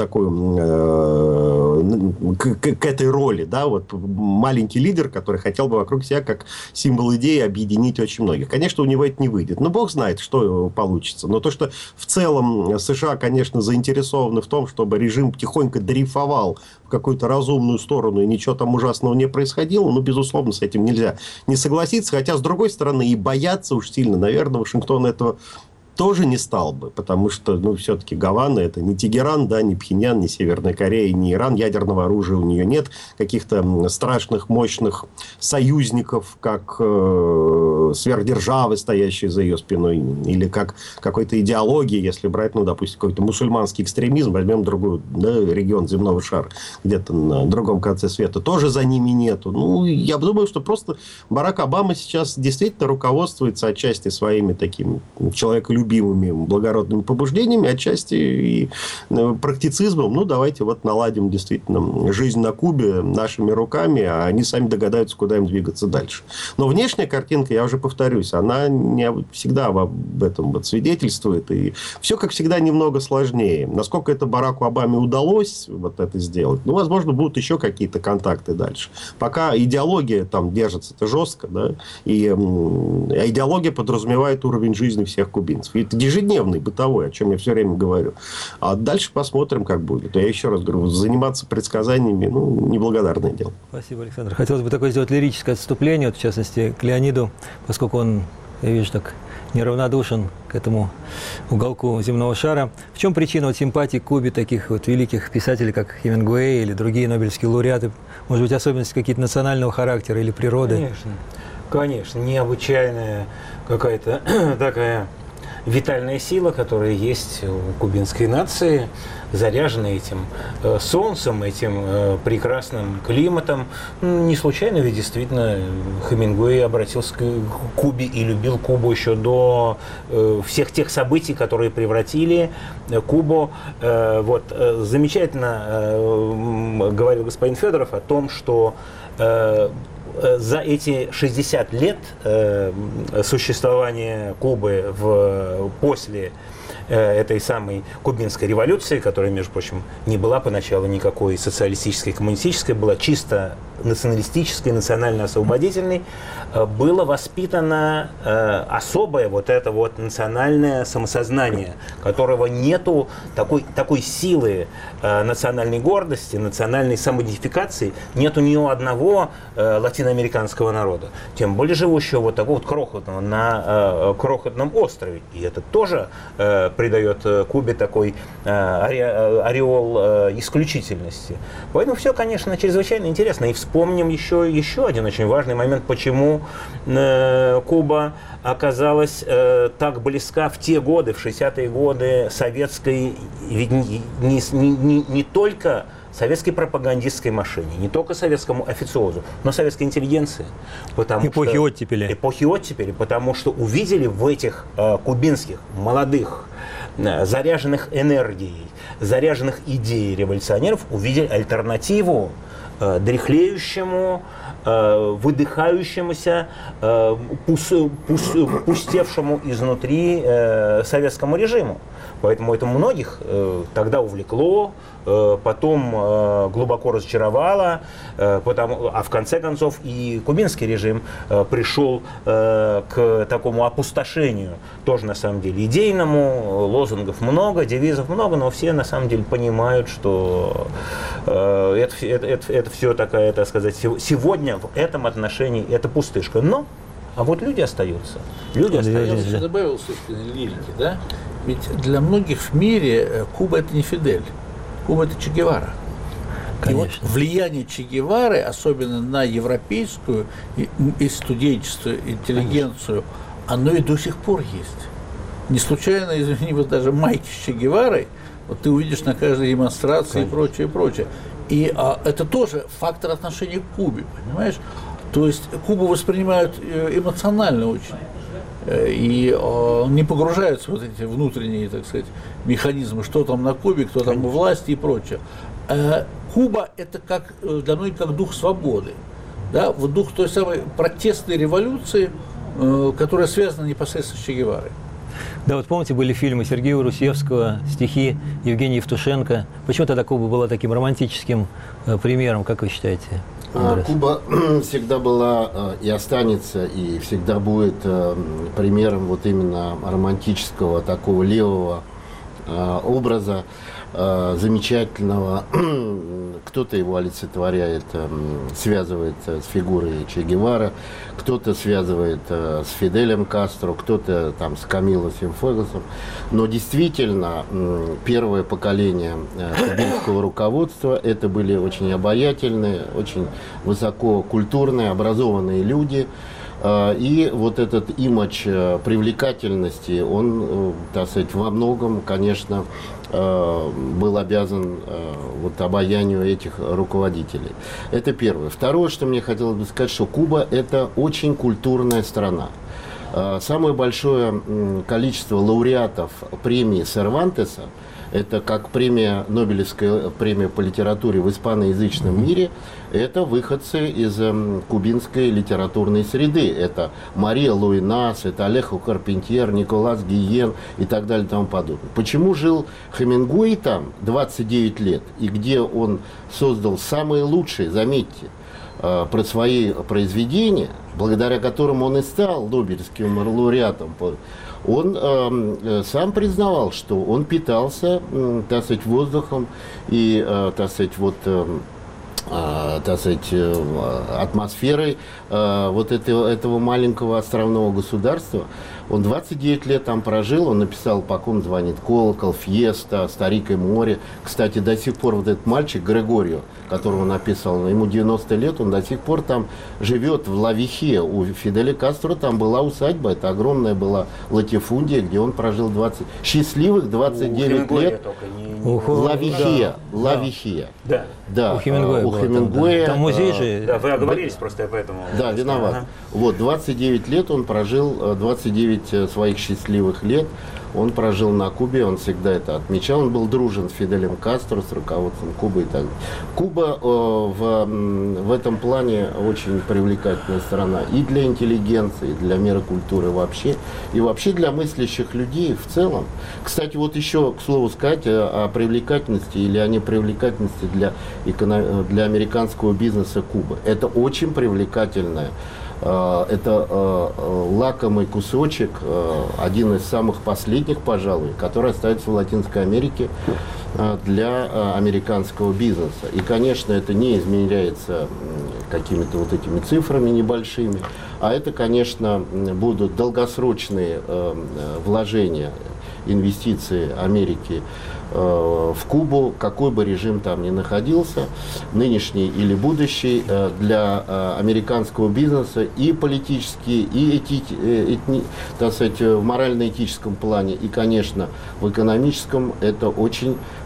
к этой роли, да, вот маленький лидер, который хотел бы вокруг себя как символ идеи объединить очень многих. Конечно, у него это не выйдет, но бог знает, что получится. Но то, что в целом США, конечно, заинтересованы в том, чтобы режим тихонько дрейфовал в какую-то разумную сторону и ничего там ужасного не происходило, безусловно, с этим нельзя не согласиться. Хотя, с другой стороны, и бояться уж сильно, наверное, Вашингтон этого тоже не стал бы, потому что, все-таки Гавана — это не Тегеран, да, не Пхеньян, не Северная Корея, не Иран. Ядерного оружия у нее нет. Каких-то страшных, мощных союзников, как сверхдержавы, стоящие за ее спиной, или как какой-то идеологии, если брать, допустим, какой-то мусульманский экстремизм, возьмем другой, да, регион земного шара, где-то на другом конце света, тоже за ними нету. Я думаю, что просто Барак Обама сейчас действительно руководствуется отчасти своими такими человеколюбивыми, благородными побуждениями, отчасти и практицизмом. Давайте вот наладим действительно жизнь на Кубе нашими руками, а они сами догадаются, куда им двигаться дальше. Но внешняя картинка, я уже повторюсь, она не всегда об этом вот свидетельствует. И все, как всегда, немного сложнее. Насколько это Бараку Обаме удалось вот это сделать, возможно, будут еще какие-то контакты дальше. Пока идеология там держится-то жестко, да, и идеология подразумевает уровень жизни всех кубинцев. Это ежедневный, бытовой, о чем я все время говорю. А дальше посмотрим, как будет. Я еще раз говорю, заниматься предсказаниями, неблагодарное дело. Спасибо, Александр. Хотелось бы такое сделать лирическое отступление, вот, в частности, к Леониду, поскольку он, я вижу, так неравнодушен к этому уголку земного шара. В чем причина симпатии к Кубе таких вот великих писателей, как Хемингуэй или другие нобелевские лауреаты? Может быть, особенности какие-то национального характера или природы? Конечно. Необычайная какая-то такая витальная сила, которая есть у кубинской нации, заряженная этим солнцем, этим прекрасным климатом. Не случайно, ведь действительно Хемингуэй обратился к Кубе и любил Кубу еще до всех тех событий, которые превратили Кубу. Замечательно говорил господин Федоров о том, что за эти 60 лет существования Кубы после этой самой кубинской революции, которая, между прочим, не была поначалу никакой социалистической, коммунистической, была чисто националистической, национально-освободительной, было воспитано особое вот это вот национальное самосознание, которого нету такой силы национальной гордости, национальной самоидентификации, нету ни у одного латиноамериканского народа, тем более живущего вот такого вот крохотного на крохотном острове. И это тоже придает Кубе такой ореол исключительности. Поэтому все, конечно, чрезвычайно интересно. И вспомним еще один очень важный момент, почему Куба оказалась так близка в те годы, в 60-е годы, советской, ведь не только советской пропагандистской машине, не только советскому официозу, но советской интеллигенции. Эпохи оттепели. Эпохи оттепели, потому что увидели в этих кубинских молодых, заряженных энергией, заряженных идеей революционеров, увидели альтернативу дряхлеющему, выдыхающемуся, пустевшему изнутри советскому режиму. Поэтому это многих тогда увлекло, потом глубоко разочаровало, а в конце концов и кубинский режим пришел к такому опустошению, тоже на самом деле идейному, лозунгов много, девизов много, но все на самом деле понимают, что это все такая, так сказать, сегодня в этом отношении это пустышка. Но, а вот люди остаются. Люди остаются. Я добавил, собственно, лирики, да? Ведь для многих в мире Куба это не Фидель, Куба это Че Гевара. И вот влияние Че Гевары, особенно на европейскую и студенчество, интеллигенцию, оно и до сих пор есть. Не случайно, извини, вот даже майки с Че Геварой, вот ты увидишь на каждой демонстрации и прочее, и прочее. И это тоже фактор отношения к Кубе, понимаешь? То есть Кубу воспринимают эмоционально очень. И не погружаются в вот эти внутренние, так сказать, механизмы, что там на Кубе, кто там у власти и прочее. Куба – это как, для многих как дух свободы, да? Вот дух той самой протестной революции, которая связана непосредственно с Че Геварой. Да, вот помните, были фильмы Сергея Урусевского, стихи Евгения Евтушенко. Почему тогда Куба была таким романтическим примером, как вы считаете? Куба всегда была и останется, и всегда будет примером вот именно романтического такого левого образа, замечательного. Кто-то его олицетворяет, связывает с фигурой Че Гевара, кто-то связывает с Фиделем Кастро, кто-то там с Камило Симфогасом. Но действительно, первое поколение кубинского руководства это были очень обаятельные, очень высококультурные, образованные люди. И вот этот имидж привлекательности, он, так сказать, во многом, конечно, был обязан вот обаянию этих руководителей. Это первое. Второе, что мне хотелось бы сказать, что Куба – это очень культурная страна. Самое большое количество лауреатов премии Сервантеса, это как премия, Нобелевская премия по литературе в испаноязычном мире, это выходцы из кубинской литературной среды. Это Мария Луинас, это Алехо Карпентьер, Николас Гиен и так далее и тому подобное. Почему жил Хемингуэй там 29 лет, и где он создал самые лучшие, заметьте, про свои произведения, благодаря которым он и стал Нобелевским лауреатом, он сам признавал, что он питался, так сказать, воздухом и, так сказать, вот, так сказать, атмосферой вот этого маленького островного государства. Он 29 лет там прожил, он написал «По ком звонит колокол», «Фьеста», «Старик и море». Кстати, до сих пор вот этот мальчик Грегорио, которого он написал, ему 90 лет, он до сих пор там живет в Ла-Вихе. У Фиделя Кастро там была усадьба, это огромная была латифундия, где он прожил счастливых 29 лет. В Ла-Вихе. Ла-Вихе. Да. Да. У Хемингуэя. Там музей же. Да, вы оговорились просто, поэтому. Да, виноват. Ага. Вот, 29 лет он прожил, 29 своих счастливых лет он прожил на Кубе, он всегда это отмечал. Он был дружен с Фиделем Кастро, с руководством Кубы и так далее. Куба в этом плане очень привлекательная страна и для интеллигенции, и для мира культуры вообще, и вообще для мыслящих людей в целом. Кстати, вот еще, к слову сказать, о привлекательности или о непривлекательности для американского бизнеса Кубы. Это очень привлекательная. Это лакомый кусочек, один из самых последних, пожалуй, который остается в Латинской Америке для американского бизнеса. И, конечно, это не измеряется какими-то вот этими цифрами небольшими, а это, конечно, будут долгосрочные вложения, инвестиции Америки в Кубу, какой бы режим там ни находился, нынешний или будущий, для американского бизнеса и политически, и так сказать, в морально-этическом плане, и, конечно, в экономическом это очень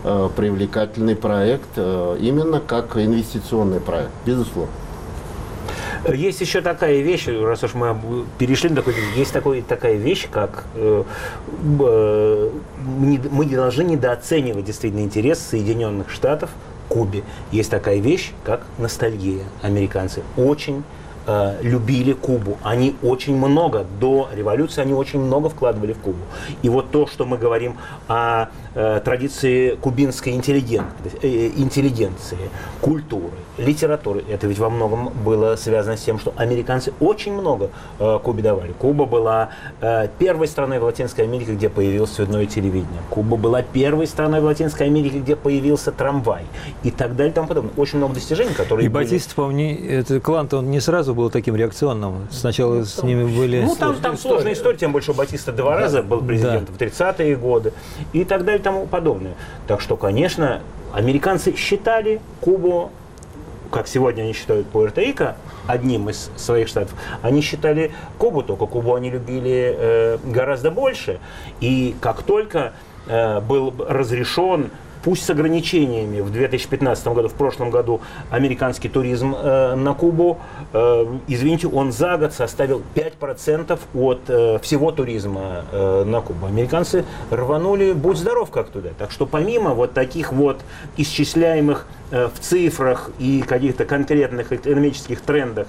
привлекательный проект, именно как инвестиционный проект, безусловно. Есть еще такая вещь, раз уж мы перешли на такой, есть такая вещь, как мы не должны недооценивать действительно интерес Соединенных Штатов к Кубе. Есть такая вещь, как ностальгия. Американцы очень любили Кубу. Они очень много, до революции, они очень много вкладывали в Кубу. И вот то, что мы говорим о традиции кубинской интеллигенции, культуры, литературы, это ведь во многом было связано с тем, что американцы очень много Кубе давали. Куба была первой страной в Латинской Америке, где появилось цветное телевидение. Куба была первой страной в Латинской Америке, где появился трамвай. И так далее и тому подобное. Очень много достижений, которые... И Батиста, по-моему, этот клан-то он не сразу был таким реакционным. Сначала с ними были... Ну, там сложная история, тем больше Батиста 2 раза был президентом в 30-е годы и так далее и тому подобное. Так что, конечно, американцы считали Кубу, как сегодня они считают Пуэрто-Рико, одним из своих штатов, они считали Кубу, только Кубу они любили гораздо больше. И как только был разрешен, пусть с ограничениями, в 2015 году, в прошлом году, американский туризм на Кубу, извините, он за год составил 5% от всего туризма на Кубу. Американцы рванули, будь здоров, как туда. Так что помимо вот таких вот исчисляемых в цифрах и каких-то конкретных экономических трендах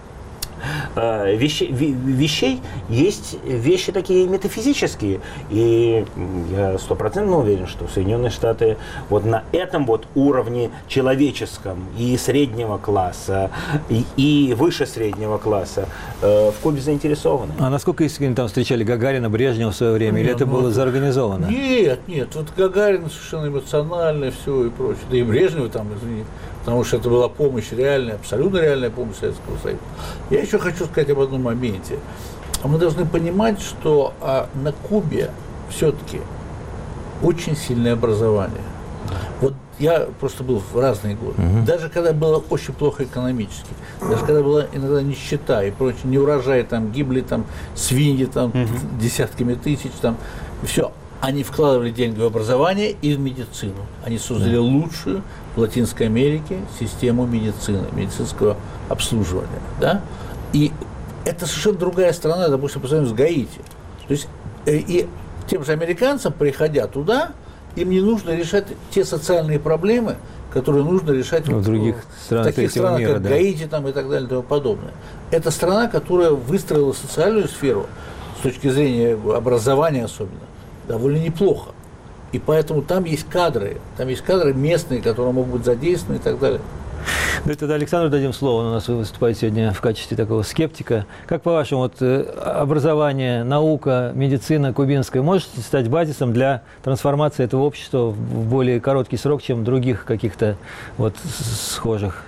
вещей, есть вещи такие метафизические. И я стопроцентно уверен, что Соединенные Штаты вот на этом вот уровне человеческом и среднего класса, и выше среднего класса в Кубе заинтересованы. А насколько искренне там встречали Гагарина, Брежнева в свое время? Или это было заорганизовано? Нет. Вот Гагарин совершенно эмоционально, все и прочее. Да и Брежнева там, извини. Потому что это была помощь реальная, абсолютно реальная помощь Советского Союза. Я еще хочу сказать об одном моменте. Мы должны понимать, что на Кубе все-таки очень сильное образование. Вот я просто был в разные годы. Даже когда было очень плохо экономически, даже когда была иногда нищета и прочее, неурожай, там гибли там свиньи там десятками тысяч, там все. Они вкладывали деньги в образование и в медицину. Они создали лучшую в Латинской Америке систему медицины, медицинского обслуживания. Да? И это совершенно другая страна, допустим, по сравнению с Гаити. То есть и тем же американцам, приходя туда, им не нужно решать те социальные проблемы, которые нужно решать в других странах, таких странах, мира, как да. Гаити там, и так далее и тому подобное. Это страна, которая выстроила социальную сферу с точки зрения образования особенно довольно неплохо. И поэтому там есть кадры местные, которые могут быть задействованы и так далее. Ну, тогда Александру дадим слово, он у нас выступает сегодня в качестве такого скептика. Как по-вашему, вот, образование, наука, медицина кубинская может стать базисом для трансформации этого общества в более короткий срок, чем других каких-то вот схожих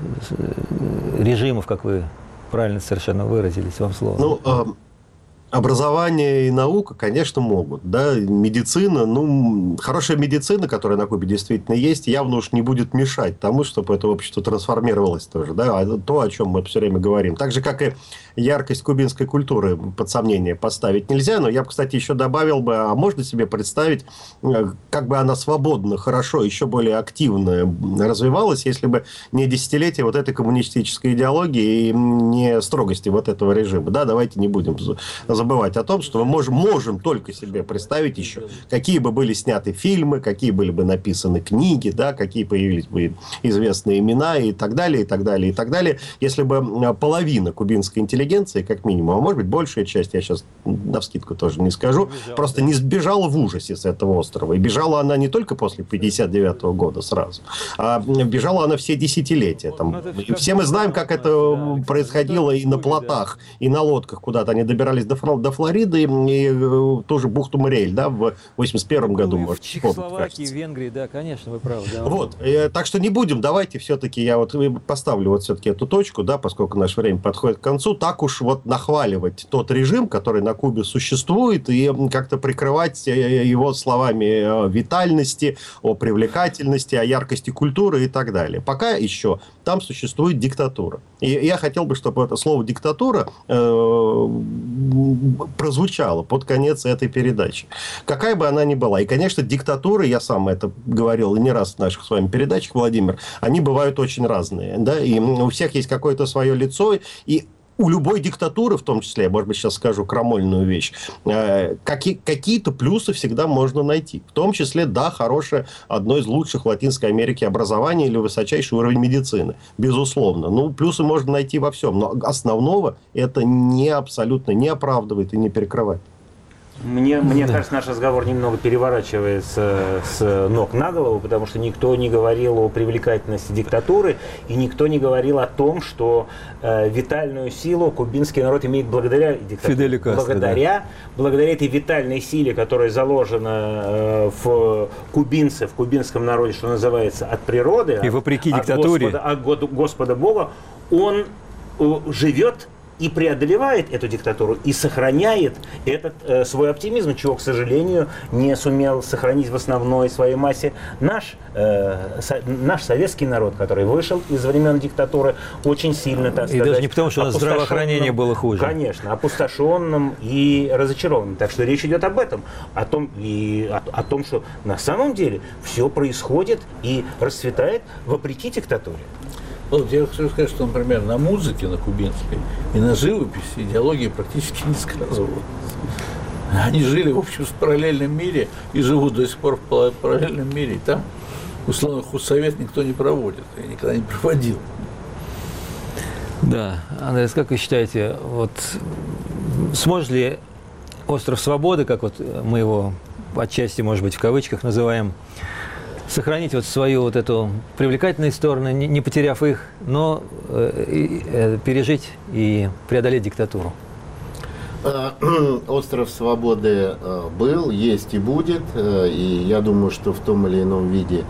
режимов, как вы правильно совершенно выразились? Вам слово. Ну, образование и наука, конечно, могут. Да? Медицина, хорошая медицина, которая на Кубе действительно есть, явно уж не будет мешать тому, чтобы это общество трансформировалось тоже. Да? То, о чем мы все время говорим. Так же, как и яркость кубинской культуры под сомнение поставить нельзя. Но я бы, кстати, еще добавил бы, а можно себе представить, как бы она свободно, хорошо, еще более активно развивалась, если бы не десятилетие вот этой коммунистической идеологии и не строгости вот этого режима. Да, давайте не будем забывать о том, что мы можем только себе представить еще, какие бы были сняты фильмы, какие были бы написаны книги, да, какие появились бы известные имена и так далее, и так далее, и так далее. Если бы половина кубинской интеллигенции, как минимум, а может быть большая часть, я сейчас навскидку тоже не скажу, просто не сбежала в ужасе с этого острова. И бежала она не только после 1959 года сразу, а бежала она все десятилетия. Там, все мы знаем, как это происходило и на плотах, и на лодках куда-то. Они добирались до Флориды и тоже бухту Мариэль, да, в 81 году, может, в Чехословакии, в Венгрии, да, конечно, вы правы. Да. Вот, так что не будем, давайте все-таки, я вот поставлю вот все-таки эту точку, да, поскольку наше время подходит к концу, так уж вот нахваливать тот режим, который на Кубе существует, и как-то прикрывать его словами о витальности, о привлекательности, о яркости культуры и так далее. Пока еще там существует диктатура. И я хотел бы, чтобы это слово «диктатура» прозвучало под конец этой передачи. Какая бы она ни была. И, конечно, диктатуры, я сам это говорил не раз в наших с вами передачах, Владимир, они бывают очень разные. Да? И у всех есть какое-то свое лицо, и у любой диктатуры, в том числе, я, может быть, сейчас скажу крамольную вещь, какие-то плюсы всегда можно найти. В том числе, да, хорошее, одно из лучших в Латинской Америке образование или высочайший уровень медицины. Безусловно. Ну, плюсы можно найти во всем. Но основного это не абсолютно не оправдывает и не перекрывает. Мне кажется, наш разговор немного переворачивается с ног на голову, потому что никто не говорил о привлекательности диктатуры, и никто не говорил о том, что витальную силу кубинский народ имеет благодаря диктатуре. Фиделю Кастро, благодаря этой витальной силе, которая заложена в кубинском народе, что называется, от природы, и вопреки диктатуре, от Господа Бога, он живет и преодолевает эту диктатуру, и сохраняет этот свой оптимизм, чего, к сожалению, не сумел сохранить в основной своей массе наш советский народ, который вышел из времен диктатуры очень сильно, так сказать. И даже не потому, что у нас здравоохранение было хуже. Конечно, опустошенным и разочарованным. Так что речь идет об этом, о том, что на самом деле все происходит и расцветает вопреки диктатуре. Вот я хочу сказать, что, например, на музыке, на кубинской и на живописи идеология практически не сказывалась. Они жили, в общем, в параллельном мире и живут до сих пор в параллельном мире. И там, условно, худсовет никто не проводит, и никогда не проводил. Да, Андрей, как вы считаете, вот сможет ли остров Свободы, как вот мы его отчасти, может быть, в кавычках называем, сохранить вот свою вот эту привлекательную сторону, не потеряв их, но пережить и преодолеть диктатуру? Остров Свободы был, есть и будет, и я думаю, что в том или ином виде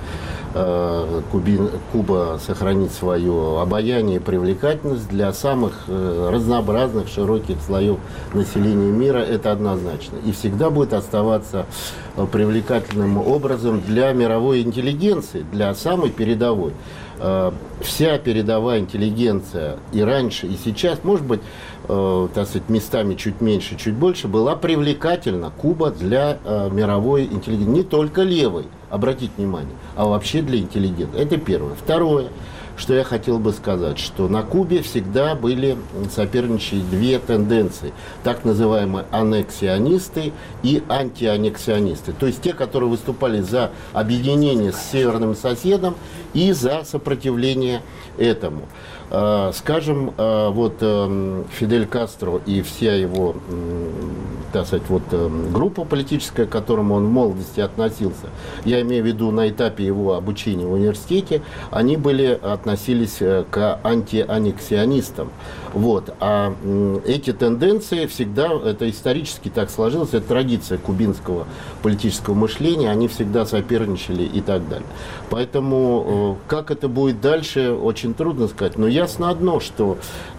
Куба сохранит свое обаяние и привлекательность для самых разнообразных, широких слоев населения мира, это однозначно. И всегда будет оставаться привлекательным образом для мировой интеллигенции, для самой передовой. Вся передовая интеллигенция и раньше, и сейчас, может быть, так сказать, местами чуть меньше, чуть больше, была привлекательна Куба для мировой интеллигенции. Не только левой, обратите внимание, а вообще для интеллигента. Это первое. Второе, что я хотел бы сказать, что на Кубе всегда были соперничающие две тенденции. Так называемые аннексионисты и антианнексионисты. То есть те, которые выступали за объединение с северным соседом и за сопротивление этому. Скажем, вот Фидель Кастро и вся его, так сказать, вот группа политическая, к которому он в молодости относился, я имею в виду на этапе его обучения в университете, они относились к антианнексионистам. Вот. А эти тенденции всегда, это исторически так сложилось, это традиция кубинского политического мышления, они всегда соперничали и так далее. Поэтому, как это будет дальше, очень трудно сказать. Но ясно одно, что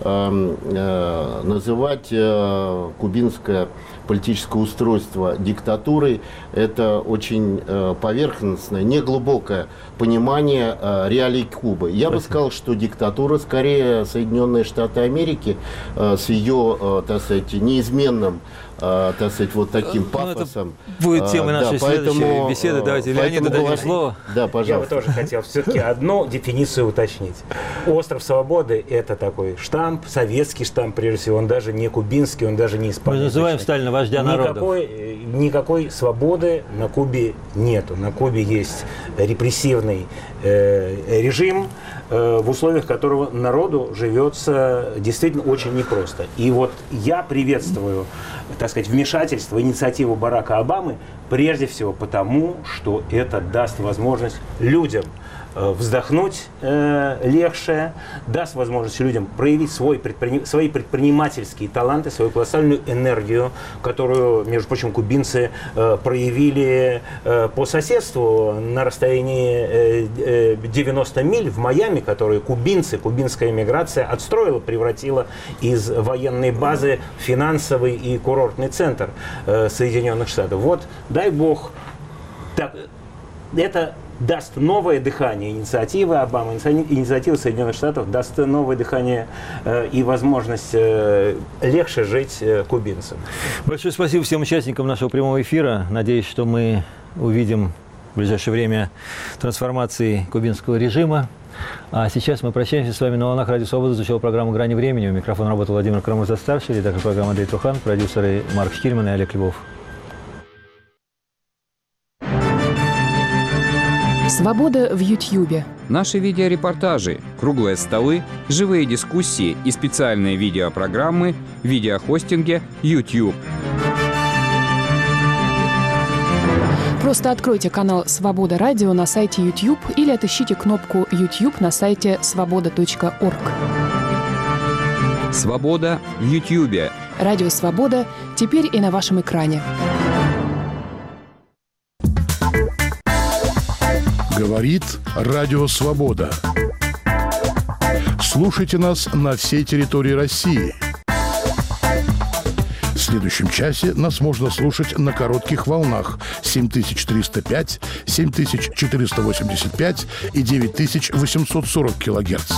называть кубинское политическое устройство диктатурой – это очень поверхностное, неглубокое понимание реалий Кубы. Я бы сказал, что диктатура скорее Соединенные Штаты Америки с ее, так сказать, неизменным, так сказать, вот таким пафосом. Это будет темой нашей следующей беседы. Давайте Леониду дадим слово. Да, пожалуйста. Я бы тоже хотел все-таки одну дефиницию уточнить. Остров Свободы – это такой штамп, советский штамп, прежде всего. Он даже не кубинский, он даже не испанский. Мы называем Сталина вождя народов. Никакой свободы на Кубе нету. На Кубе есть репрессивный режим, в условиях которого народу живется действительно очень непросто. И вот я приветствую, так сказать, вмешательство, инициативу Барака Обамы, прежде всего потому, что это даст возможность людям вздохнуть легче, даст возможность людям проявить свои предпринимательские таланты, свою колоссальную энергию, которую, между прочим, кубинцы проявили по соседству на расстоянии 90 миль в Майами, которую кубинская эмиграция отстроила, превратила из военной базы в финансовый и курортный центр Соединенных Штатов. Вот, дай бог, так, это даст новое дыхание инициативы Обамы, инициативы Соединенных Штатов, даст новое дыхание и возможность легче жить кубинцам. Большое спасибо всем участникам нашего прямого эфира. Надеюсь, что мы увидим в ближайшее время трансформации кубинского режима. А сейчас мы прощаемся с вами на волнах Радио Свобода. Звучала программа «Грани времени». У микрофона работал Владимир Карамурза-старший, редактор программы Андрей Трухан, продюсеры Марк Штильман и Олег Львов. Свобода в Ютьюбе. Наши видеорепортажи, круглые столы, живые дискуссии и специальные видеопрограммы в видеохостинге YouTube. Просто откройте канал «Свобода Радио» на сайте YouTube или отыщите кнопку YouTube на сайте svoboda.org. Свобода в Ютьюбе. Радио «Свобода» теперь и на вашем экране. Говорит Радио Свобода. Слушайте нас на всей территории России. В следующем часе нас можно слушать на коротких волнах 7305, 7485 и 9840 килогерц.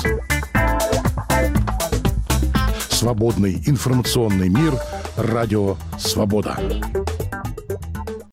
Свободный информационный мир. Радио Свобода.